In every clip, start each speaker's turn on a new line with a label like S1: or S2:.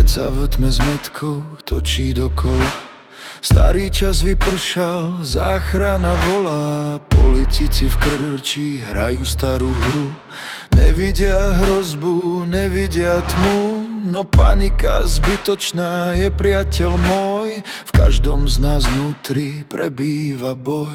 S1: Svet sa v tme zmetkou točí dokola. Starý čas vypršal, záchrana volá. Politici v krči hrajú starú hru. Nevidia hrozbu, nevidia tmu, no panika zbytočná je priateľ môj. V každom z nás vnútri prebýva boj.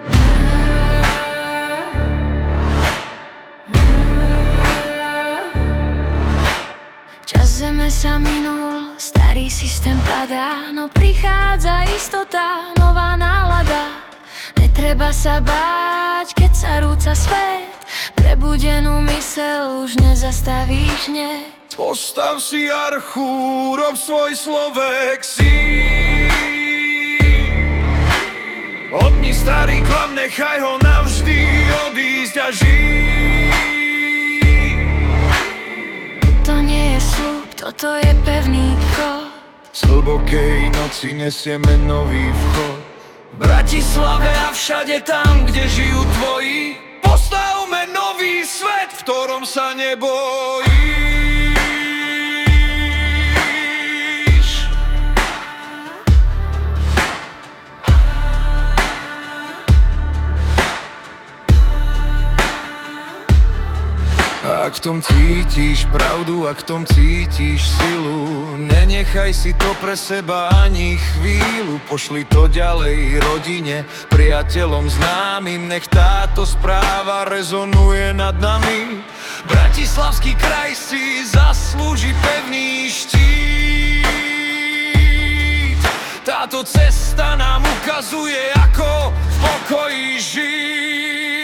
S2: Čas zeme sa minul, starý systém padá, no prichádza istota, nová nálada. Netreba sa báť, keď sa rúca svet, prebudenú myseľ už nezastavíš hneď.
S1: Postav si archu, rob svoj Slovek si. Odni starý klam, nechaj ho navždy odísť a žiť.
S2: To nie je sľub, toto je pevný vchod.
S1: Z hlbokej noci nesieme nový vchod. V Bratislave a všade tam, kde žijú tvoji, postavme nový svet, v ktorom sa nebojíš. Ak v tom cítiš pravdu, ak v tom cítiš silu, nenechaj si to pre seba ani chvíľu. Pošli to ďalej rodine, priateľom, známym, nech táto správa rezonuje nad nami. Bratislavský kraj si zaslúži pevný štít. Táto cesta nám ukazuje, ako v pokoji žiť.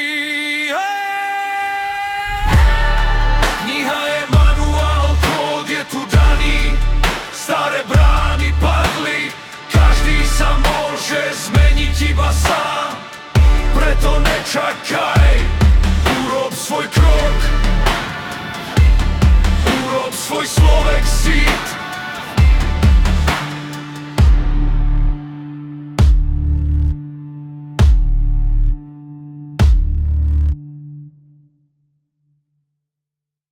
S1: Kniha je manuál, kód je tu daný. Staré brány padli, každý sa môže zmeniť iba sám. Preto nečakaj, urob svoj krok, urob svoj Slovek cít.